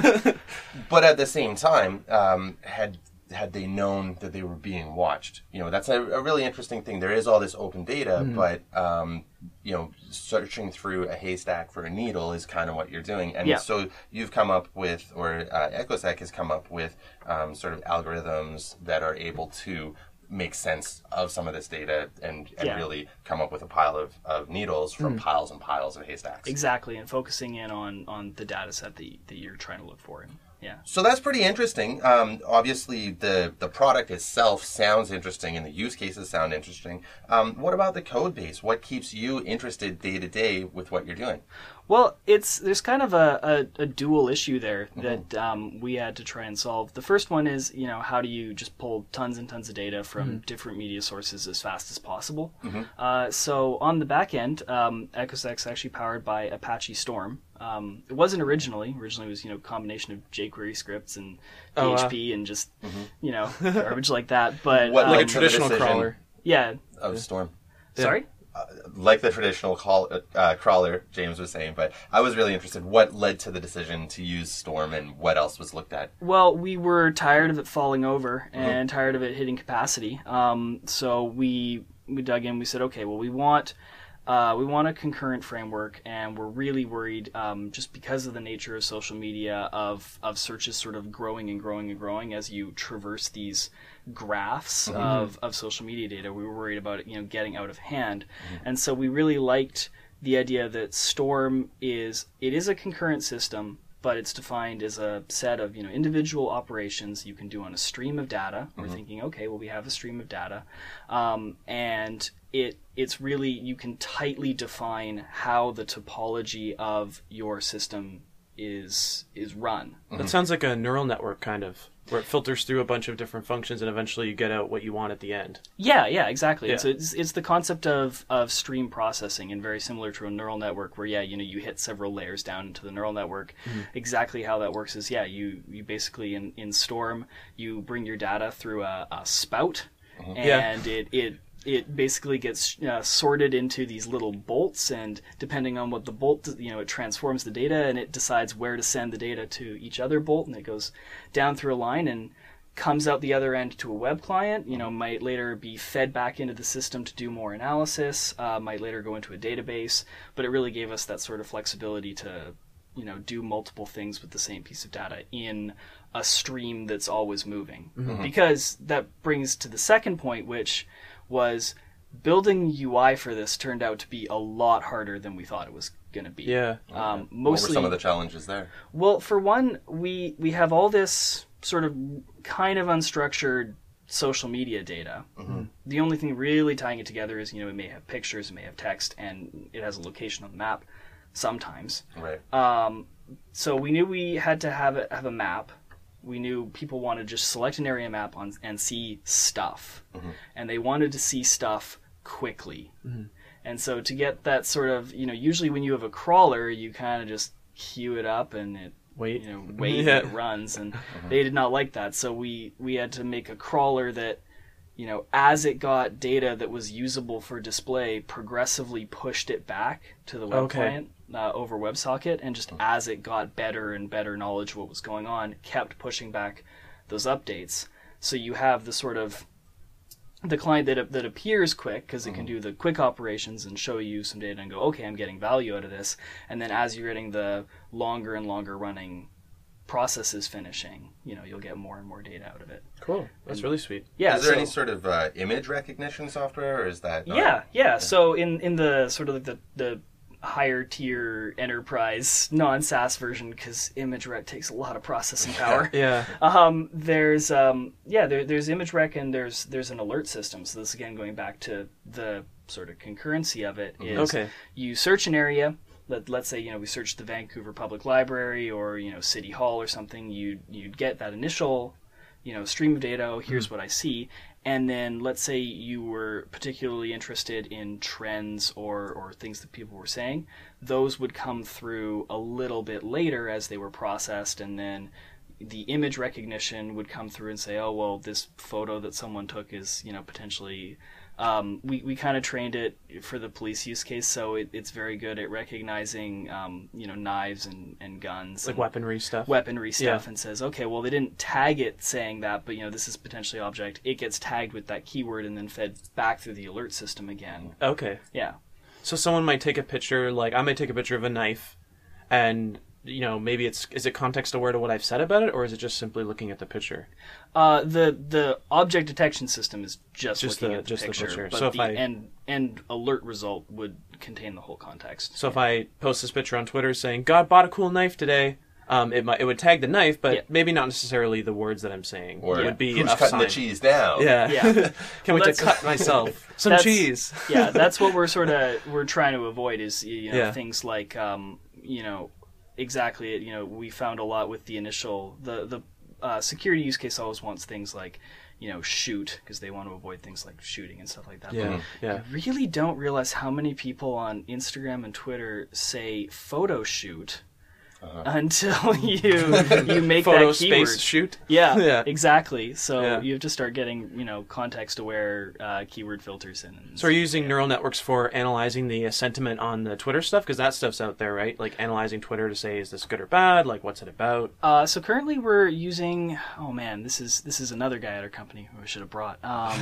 But at the same time, um, had had they known that they were being watched, you know, that's a, a really interesting thing. There is all this open data, mm. but um, you know, searching through a haystack for a needle is kind of what you're doing. And yeah. so you've come up with, or uh, EchoSec has come up with um, sort of algorithms that are able to make sense of some of this data and, and Yeah. really come up with a pile of, of needles from piles and piles of haystacks. Exactly, and focusing in on, on the data set that, that you're trying to look for. And, yeah. So that's pretty interesting. Um, obviously, the, the product itself sounds interesting and the use cases sound interesting. Um, what about the code base? What keeps you interested day to day with what you're doing? Well, it's there's kind of a, a, a dual issue there that um, we had to try and solve. The first one is, you know, how do you just pull tons and tons of data from mm-hmm. different media sources as fast as possible? Mm-hmm. Uh, so on the back end, um, EchoSec is actually powered by Apache Storm. Um, it wasn't originally. Originally it was, you know, a combination of jQuery scripts and P H P oh, uh, and just, mm-hmm. you know, garbage like that. But what, um, like a traditional crawler. Yeah. Of Storm. Sorry? Uh, like the traditional call, uh, crawler, James was saying, but I was really interested. What led to the decision to use Storm, and what else was looked at? Well, we were tired of it falling over and mm-hmm. tired of it hitting capacity. Um, so we we dug in. We said, okay, well, we want uh, we want a concurrent framework, and we're really worried, um, just because of the nature of social media, of of searches sort of growing and growing and growing as you traverse these graphs mm-hmm. of, of social media data. We were worried about it, you know, getting out of hand. Mm-hmm. And so we really liked the idea that Storm is, it is a concurrent system, but it's defined as a set of, you know, individual operations you can do on a stream of data. Mm-hmm. We're thinking, okay, well, we have a stream of data. Um, and it it's really, you can tightly define how the topology of your system is is run. Mm-hmm. That sounds like a neural network kind of, where it filters through a bunch of different functions and eventually you get out what you want at the end. Yeah, yeah, exactly. Yeah. It's, it's it's the concept of, of stream processing, and very similar to a neural network where, yeah, you know, you hit several layers down into the neural network. Mm-hmm. Exactly how that works is, yeah, you, you basically, in, in Storm, you bring your data through a, a spout, mm-hmm. and yeah. it, it it basically gets uh, sorted into these little bolts, and depending on what the bolt, you know, it transforms the data and it decides where to send the data to each other bolt, and it goes down through a line and comes out the other end to a web client, you know, might later be fed back into the system to do more analysis, uh, might later go into a database, but it really gave us that sort of flexibility to, you know, do multiple things with the same piece of data in a stream that's always moving. Mm-hmm. Because that brings to the second point, which was building U I for this turned out to be a lot harder than we thought it was going to be. Yeah. Um, mostly, what were some of the challenges there? Well, for one, we we have all this sort of kind of unstructured social media data. Mm-hmm. The only thing really tying it together is, you know, it may have pictures, it may have text, and it has a location on the map sometimes. Right. Um, so we knew we had to have a, have a map. We knew people wanted to just select an area map on and see stuff. Mm-hmm. And they wanted to see stuff quickly. Mm-hmm. And so to get that sort of, you know, usually when you have a crawler, you kind of just queue it up and it wait, you know, wait yeah. and it runs. And mm-hmm. they did not like that. So we, we had to make a crawler that, you know, as it got data that was usable for display, progressively pushed it back to the web okay. client. Uh, over WebSocket, and just as it got better and better knowledge of what was going on, kept pushing back those updates. So you have the sort of the client that that appears quick because it mm-hmm. can do the quick operations and show you some data and go, okay, I'm getting value out of this. And then as you're getting the longer and longer running processes finishing, you know, you'll get more and more data out of it. Cool. That's and, really sweet. Yeah. Is there so, any sort of uh, image recognition software, or is that? Not... Yeah, yeah. So in in the sort of the the higher tier enterprise non-SaaS version, because ImageRec takes a lot of processing power. yeah. Um, there's um, yeah, there, there's ImageRec and there's there's an alert system. So this again going back to the sort of concurrency of it is okay. you search an area. Let, let's say, you know, we searched the Vancouver Public Library or, you know, City Hall or something. You'd you'd get that initial, you know, stream of data. Oh, here's mm-hmm. what I see. And then let's say you were particularly interested in trends or, or things that people were saying. Those would come through a little bit later as they were processed, and then the image recognition would come through and say, oh, well, this photo that someone took is, you know, potentially... Um, we, we kind of trained it for the police use case, so it, it's very good at recognizing, um, you know, knives and, and guns. Like and weaponry stuff? Weaponry stuff, yeah. and says, okay, well, they didn't tag it saying that, but, you know, this is potentially object. It gets tagged with that keyword and then fed back through the alert system again. Okay. Yeah. So someone might take a picture, like, I might take a picture of a knife, and you know, maybe it's is it context aware to what I've said about it, or is it just simply looking at the picture? Uh, the the object detection system is just, Just looking the- at the just the picture, picture. but So if the I- end end alert result would contain the whole context. So if I post this picture on Twitter saying God bought a cool knife today, um, it might it would tag the knife, but Yeah. maybe not necessarily the words that I'm saying. Or it would be who's a cutting the sign. cheese now? Yeah, Yeah. Can't wait Well, to that's- cut myself some That's- cheese. Yeah, that's what we're sort of we're trying to avoid is you know Yeah. things like um, you know exactly you know we found a lot with the initial the the uh, security use case always wants things like you know shoot because they want to avoid things like shooting and stuff like that. Yeah, But yeah. you really don't realize how many people on Instagram and Twitter say photo shoot. Uh-huh. Until you you make Photo that keyword. space shoot. Yeah, Yeah. exactly. So Yeah. you have to start getting you know context aware uh, keyword filters in. And So are you using neural networks for analyzing the uh, sentiment on the Twitter stuff? Because that stuff's out there, right? Like analyzing Twitter to say, is this good or bad? Like, what's it about? Uh, so currently we're using. Oh man, this is this is another guy at our company who I should have brought. Um,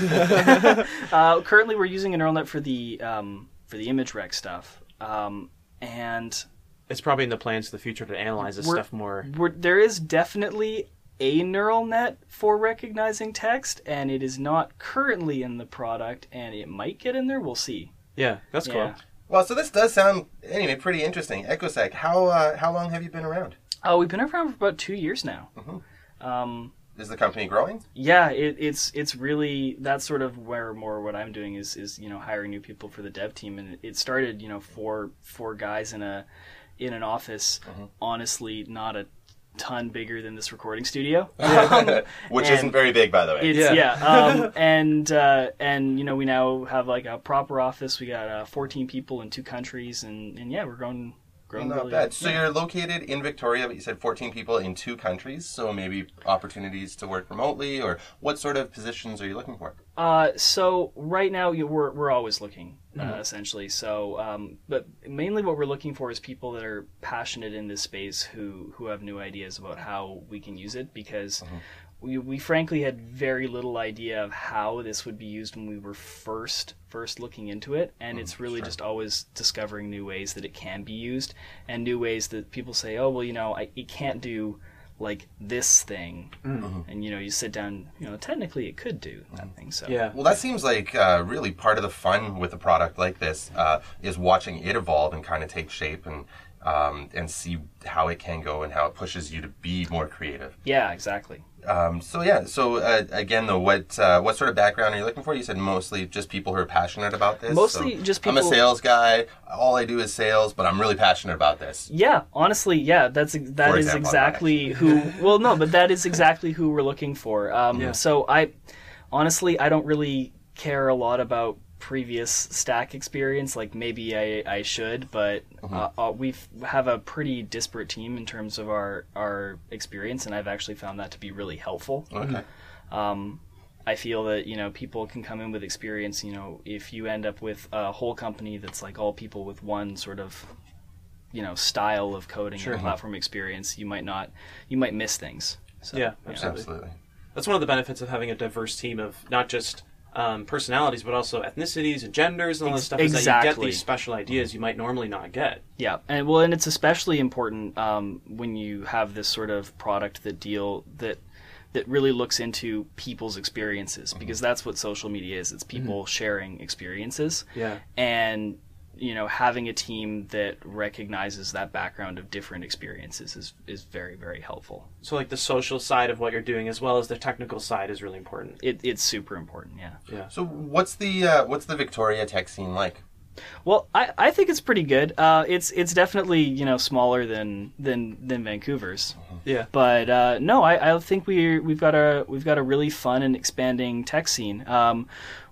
uh, currently we're using a neural net for the um, for the image rec stuff, um, and It's probably in the plans of the future to analyze this We're- stuff more. we're, there is definitely a neural net for recognizing text, and it is not currently in the product, and it might get in there. We'll see. Yeah, that's cool. Yeah. Well, so this does sound, anyway, pretty interesting. EchoSec, how uh, how long have you been around? Oh, we've been around for about two years now. Mhm. Um, Is the company growing? Yeah, it, it's it's really that's sort of where more what I'm doing is is you know hiring new people for the dev team, and it started you know four four guys in a in an office. Honestly, not a ton bigger than this recording studio, um, Which and isn't very big, by the way. It's, Yeah. yeah, um, and uh, and you know we now have like a proper office. We got uh, fourteen people in two countries, and, and yeah, we're growing growing Not really. bad. So yeah. you're located in Victoria, but you said fourteen people in two countries, so maybe opportunities to work remotely, or what sort of positions are you looking for? Uh, so right now you, we're we're always looking, uh, essentially. So, um, but mainly what we're looking for is people that are passionate in this space who who have new ideas about how we can use it, because we we frankly had very little idea of how this would be used when we were first first looking into it, and it's really just always discovering new ways that it can be used, and new ways that people say, oh well, you know, I, it can't do like this thing, and you know you sit down, you know technically it could do that thing. So Yeah. Well, that seems like uh, really part of the fun with a product like this uh, is watching it evolve and kind of take shape and um, and see how it can go and how it pushes you to be more creative. yeah, exactly. Um, so yeah, so uh, again, though, what uh, what sort of background are you looking for? You said mostly just people who are passionate about this. Mostly So just I'm a people- sales guy. All I do is sales, but I'm really passionate about this. Yeah, honestly, yeah, that's that For is example, I'm exactly who. Well, no, but that is exactly who we're looking for. Um, Yeah. So I, honestly, I don't really care a lot about previous Stack experience. Like maybe I, I should, but uh, uh, we have a pretty disparate team in terms of our our experience, and I've actually found that to be really helpful. Okay. Um, I feel that you know people can come in with experience. You know, if you end up with a whole company that's like all people with one sort of you know style of coding and platform experience, you might not you might miss things. So, Yeah, absolutely. Absolutely. That's one of the benefits of having a diverse team of not just um, personalities, but also ethnicities and genders and all this Ex- stuff. Is that you get exactly. these special ideas you might normally not get. Yeah, and well, and it's especially important um, when you have this sort of product that deal that that really looks into people's experiences, because that's what social media is. It's people sharing experiences. Yeah. And you know, having a team that recognizes that background of different experiences is is very very helpful. So like the social side of what you're doing as well as the technical side is really important. It it's super important. Yeah. Yeah. So what's the uh, what's the Victoria tech scene like? Well, I, I think it's pretty good. Uh, it's it's definitely you know smaller than than than Vancouver's. Yeah. But uh, no, I, I think we we've got a we've got a really fun and expanding tech scene. Um,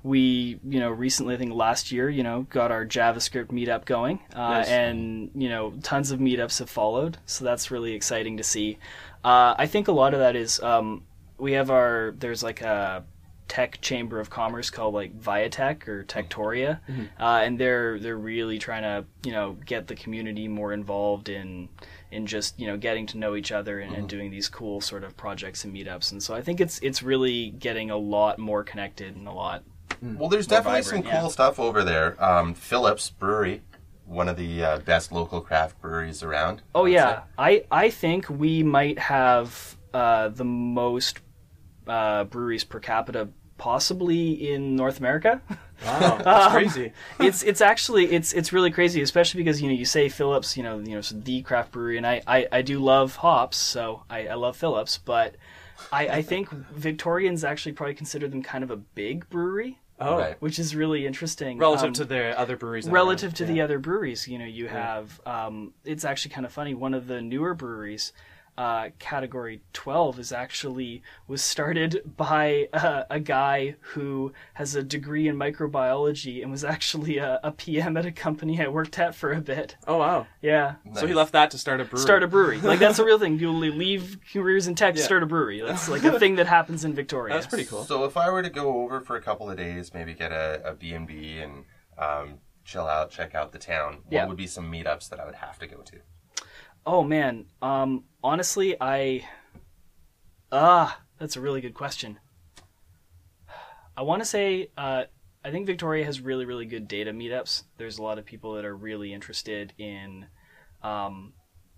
we you know recently, I think last year, you know, got our JavaScript meetup going, uh, Nice. and you know, tons of meetups have followed. So that's really exciting to see. Uh, I think a lot of that is um, we have our there's like a tech chamber of commerce called like Viatech or Techtoria, uh, and they're they're really trying to you know get the community more involved in in just you know getting to know each other and, and doing these cool sort of projects and meetups. And so I think it's it's really getting a lot more connected and a lot. Well, there's More definitely vibrant, some cool yeah. stuff over there. Um, Phillips Brewery one of the uh, best local craft breweries around. Oh I'd yeah, say. I I think we might have uh, the most uh, breweries per capita, possibly in North America. Wow, that's Um, crazy. it's it's actually it's it's really crazy, especially because you know you say Phillips, you know you know it's the craft brewery, and I, I, I do love hops, so I, I love Phillips, but I, I think Victorians actually probably consider them kind of a big brewery, Oh, Right. which is really interesting. relative Um, to the other breweries. that are relative around. to Yeah. the other breweries, you know, you have um, it's actually kind of funny. One of the newer breweries, uh, Category twelve, is actually was started by uh, a guy who has a degree in microbiology and was actually a, a P M at a company I worked at for a bit. Oh wow! Yeah, So he left that to start a brewery. start a brewery. Like that's a real thing. You'll leave careers in tech to Yeah. start a brewery. That's like a thing that happens in Victoria. That's pretty cool. So if I were to go over for a couple of days, maybe get a, a B and B and um, chill out, check out the town, what Yeah. would be some meetups that I would have to go to? Oh man, um, honestly, I ah, that's a really good question. I want to say, uh, I think Victoria has really, really good data meetups. There's a lot of people that are really interested in, um,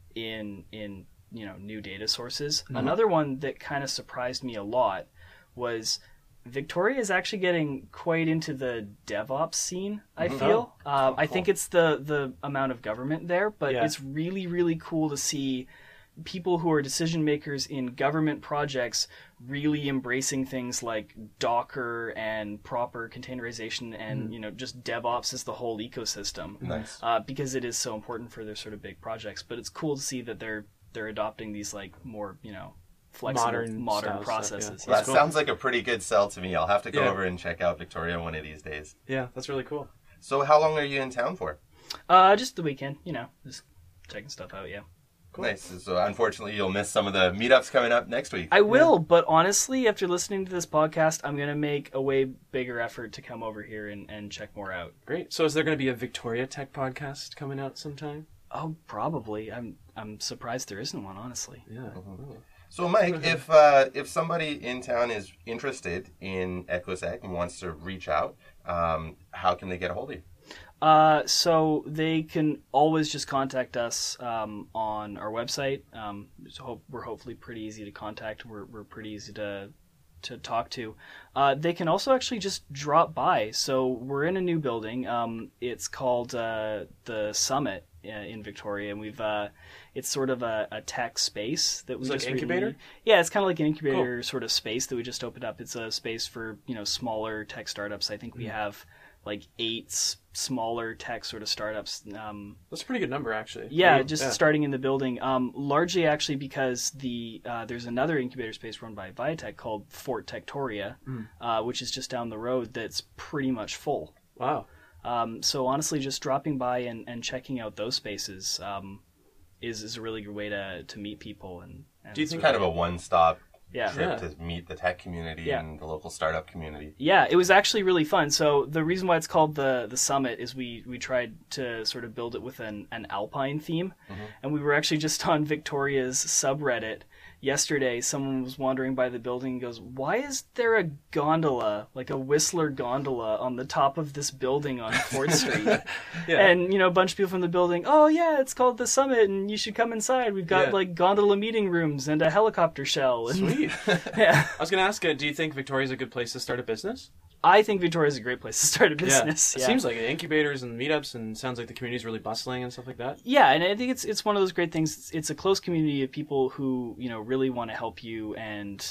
in in you know new data sources. Another one that kind of surprised me a lot was Victoria is actually getting quite into the DevOps scene, I feel. Uh, I think it's the, the amount of government there, but Yeah. it's really, really cool to see people who are decision makers in government projects really embracing things like Docker and proper containerization and, you know, just DevOps as the whole ecosystem. Nice. Uh, because it is so important for their sort of big projects. But it's cool to see that they're they're adopting these like more, you know, flexible Modern modern, style stuff, processes. yeah. That cool. sounds like a pretty good sell to me. I'll have to go Yeah. over and check out Victoria one of these days. Yeah, that's really cool. So how long are you in town for? Uh, just the weekend, you know, just checking stuff out. Yeah, Nice. So unfortunately, you'll miss some of the meetups coming up next week. I will. But honestly, after listening to this podcast, I'm gonna make a way bigger effort to come over here and, and check more out. Great. So is there going to be a Victoria Tech podcast coming out sometime? Oh, probably. I'm I'm surprised there isn't one. Honestly. Yeah. So, Mike, if uh, if somebody in town is interested in EchoSec and wants to reach out, um, how can they get a hold of you? Uh, so they can always just contact us um, on our website. Um, so hope, we're hopefully pretty easy to contact. We're we're pretty easy to to talk to. Uh, they can also actually just drop by. So we're in a new building. Um, it's called uh, the Summit uh, in Victoria, and we've uh, it's sort of a, a tech space that we It's like just incubator? really- yeah, it's kind of like an incubator sort of space that we just opened up. It's a space for you know smaller tech startups. I think we have like eight s- smaller tech sort of startups. Um, That's a pretty good number, actually. yeah, Really? just starting in the building. Um, largely actually because the uh, there's another incubator space run by Viatech called Fort Tectoria, uh, which is just down the road. That's pretty much full. Wow. Um, so honestly, just dropping by and, and checking out those spaces um, is is a really good way to to meet people and. and Do you sort think Kind of a one-stop Yeah. trip Yeah. to meet the tech community Yeah. and the local startup community. Yeah, it was actually really fun. So the reason why it's called the the summit is we we tried to sort of build it with an, an alpine theme, and we were actually just on Victoria's subreddit yesterday. Someone was wandering by the building and goes, "Why is there a gondola, like a Whistler gondola, on the top of this building on Fourth Street?" Yeah. And you know, a bunch of people from the building, "Oh yeah, it's called the summit, and you should come inside. We've got Yeah. like gondola meeting rooms and a helicopter shell." And, Sweet. yeah. I was going to ask, uh, do you think Victoria's a good place to start a business? I think Victoria's a great place to start a business. It Yeah. seems like it. Incubators and meetups, and sounds like the community's really bustling and stuff like that. Yeah, and I think it's it's one of those great things. It's, it's a close community of people who you know really want to help you, and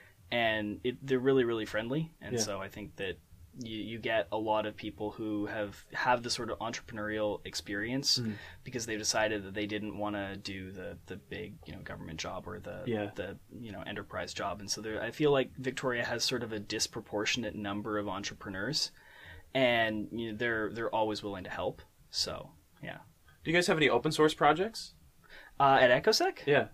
and it, they're really really friendly. And Yeah. so I think that you, you get a lot of people who have have the sort of entrepreneurial experience Mm. because they've decided that they didn't want to do the the big you know government job or the Yeah. the you know enterprise job. And so there, I feel like Victoria has sort of a disproportionate number of entrepreneurs, and you know, they're they're always willing to help. So yeah. Do you guys have any open source projects? Uh, at EchoSec? Yeah.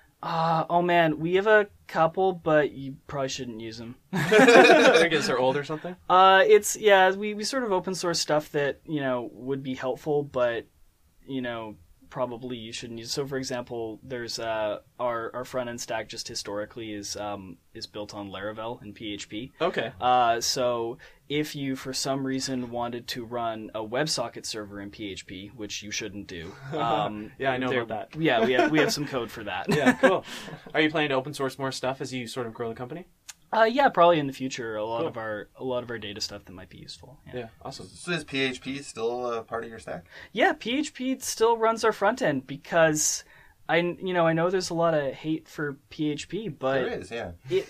Uh, oh man, we have a couple, but you probably shouldn't use them. I guess they're old or something? Uh, it's, yeah, we, we sort of open source stuff that, you know, would be helpful, but, you know, probably you shouldn't use. So, for example, there's uh, our our front end stack just historically is um, is built on Laravel and P H P. Okay. Uh, so if you for some reason wanted to run a WebSocket server in P H P, which you shouldn't do, um, Yeah, I know there- about that. Yeah, we have we have some code for that. Yeah, cool. Are you planning to open source more stuff as you sort of grow the company? Uh, yeah, probably in the future, a lot Cool. of our a lot of our data stuff that might be useful. Yeah, Yeah, awesome. So is P H P still uh, part of your stack? yeah P H P still runs our front end because I you know I know there's a lot of hate for P H P, but There is, yeah. it.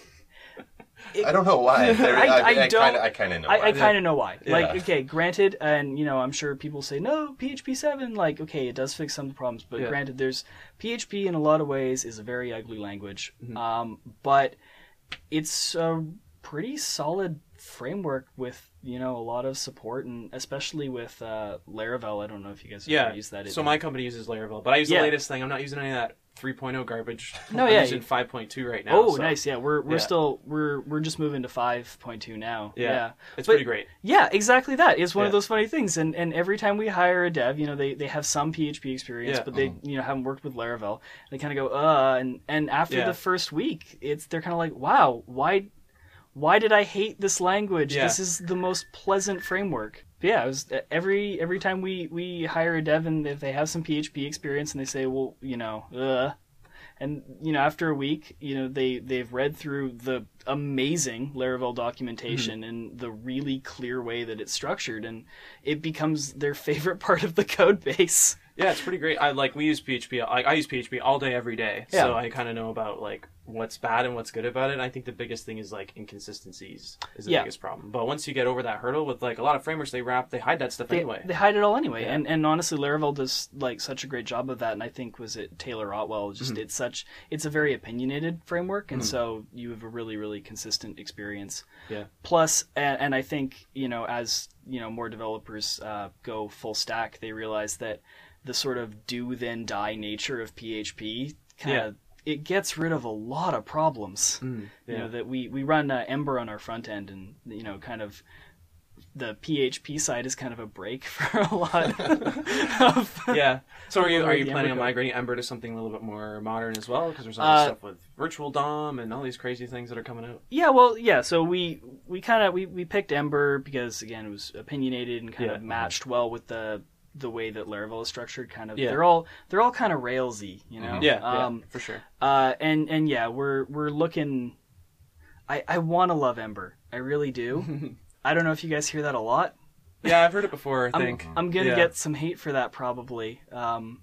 it I don't know why. There, I- I I, don't- Kinda, I kind of know. I, why. I kind of know why. Yeah. Like, okay, granted, and you know, I'm sure people say no, P H P seven. Like, okay, it does fix some of the problems, but Yeah. granted, there's P H P in a lot of ways is a very ugly language. Mm-hmm. Um, but it's a pretty solid framework with you know a lot of support, and especially with uh, Laravel. I don't know if you guys have Yeah. ever used that. So It- my company uses Laravel, but I use Yeah. the latest thing. I'm not using any of that three point oh garbage. No, I'm yeah, using you- five point two right now. Oh, so- nice. Yeah, we're we're Yeah. still we're we're just moving to five point two now. Yeah, yeah. it's But- pretty great. Yeah, exactly that. It's one of Yeah. those funny things. And and every time we hire a dev, you know, they, they have some P H P experience, Yeah. but they you know haven't worked with Laravel. They kind of go, uh, and and after Yeah. the first week, it's they're kind of like, wow, why why did I hate this language? Yeah. This is the most pleasant framework. But yeah, it was every every time we we hire a dev, and if they have some P H P experience, and they say, well, you know, uh. And you know, after a week, you know they they've read through the amazing Laravel documentation and the really clear way that it's structured, and it becomes their favorite part of the code base. Yeah, it's pretty great. I like we use P H P. I, I use P H P all day, every day. Yeah. So I kind of know about like what's bad and what's good about it. I think the biggest thing is like inconsistencies is the Yeah. biggest problem. But once you get over that hurdle with like a lot of frameworks, they wrap, they hide that stuff They, anyway. they hide it all anyway, Yeah. and and honestly, Laravel does like such a great job of that. And I think was it Taylor Otwell? Just Mm-hmm. it's such it's a very opinionated framework, and so you have a really really consistent experience. Yeah. Plus, and, and I think you know as you know more developers uh, go full stack, they realize that the sort of do then die nature of P H P kind of it gets rid of a lot of problems. You yeah. know that we we run uh, Ember on our front end, and you know kind of the P H P side is kind of a break for a lot of Yeah. So are you are you The planning on Ember code. migrating Ember to something a little bit more modern as well? Because there's all Uh, this stuff with virtual D O M and all these crazy things that are coming out. Yeah, well, yeah. So we we kind of we, we picked Ember because again it was opinionated and kind Yeah. of matched well with the the way that Laravel is structured. Kind of Yeah. they're all they're all kind of Railsy, you know. Yeah, Um, yeah, for sure. Uh, and and yeah, we're we're looking. I I want to love Ember. I really do. I don't know if you guys hear that a lot. Yeah, I've heard it before. I I'm, think I'm gonna Yeah. get some hate for that probably. Um,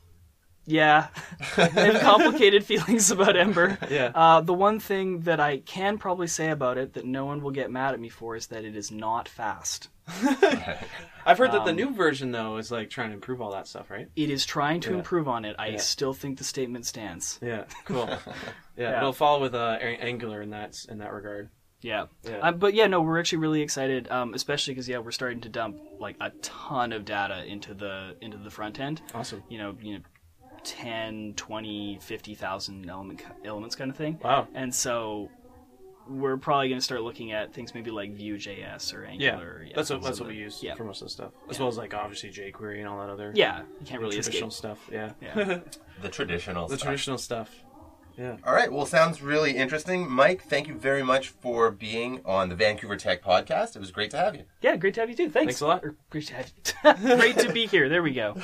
yeah, I have complicated feelings about Ember. Yeah. Uh, the one thing that I can probably say about it that no one will get mad at me for is that it is not fast. I've heard that the Um, new version though is like trying to improve all that stuff, right? It is trying to Yeah. improve on it. I Yeah. still think the statement stands. Yeah, cool. Yeah, Yeah. it'll follow with uh, Ang- Angular in that in that regard. Yeah. Yeah. Um, but yeah, no, we're actually really excited, um, especially because yeah, we're starting to dump like a ton of data into the into the front end. Awesome. You know, you know, ten, twenty, fifty thousand element elements kind of thing. Wow. And so we're probably going to start looking at things maybe like Vue.js or Yeah, Angular. that's what so that's what the- we use Yeah. for most of the stuff, as Yeah. well as like obviously jQuery and all that other Yeah, you can't really traditional escape. stuff. Yeah, Yeah. The traditional the stuff. traditional stuff. Yeah. All right. Well, sounds really interesting. Mike, thank you very much for being on the Vancouver Tech Podcast. It was great to have you. Yeah, great to have you too. Thanks. Thanks a lot. Or, great to have you. Great to be here. There we go.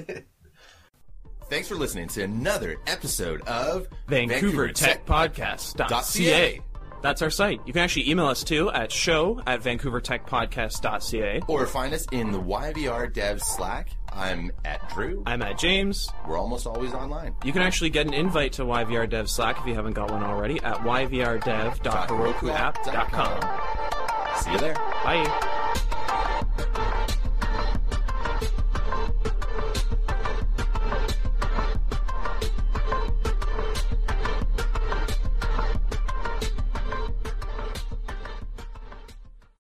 Thanks for listening to another episode of Vancouver Tech Podcast dot C A. That's our site. You can actually email us too at show at vancouver tech podcast dot c a. Or find us in the Y V R Dev Slack. I'm at Drew. I'm at James. We're almost always online. You can actually get an invite to Y V R Dev Slack if you haven't got one already at y v r dev dot heroku app dot com. See you there. Bye.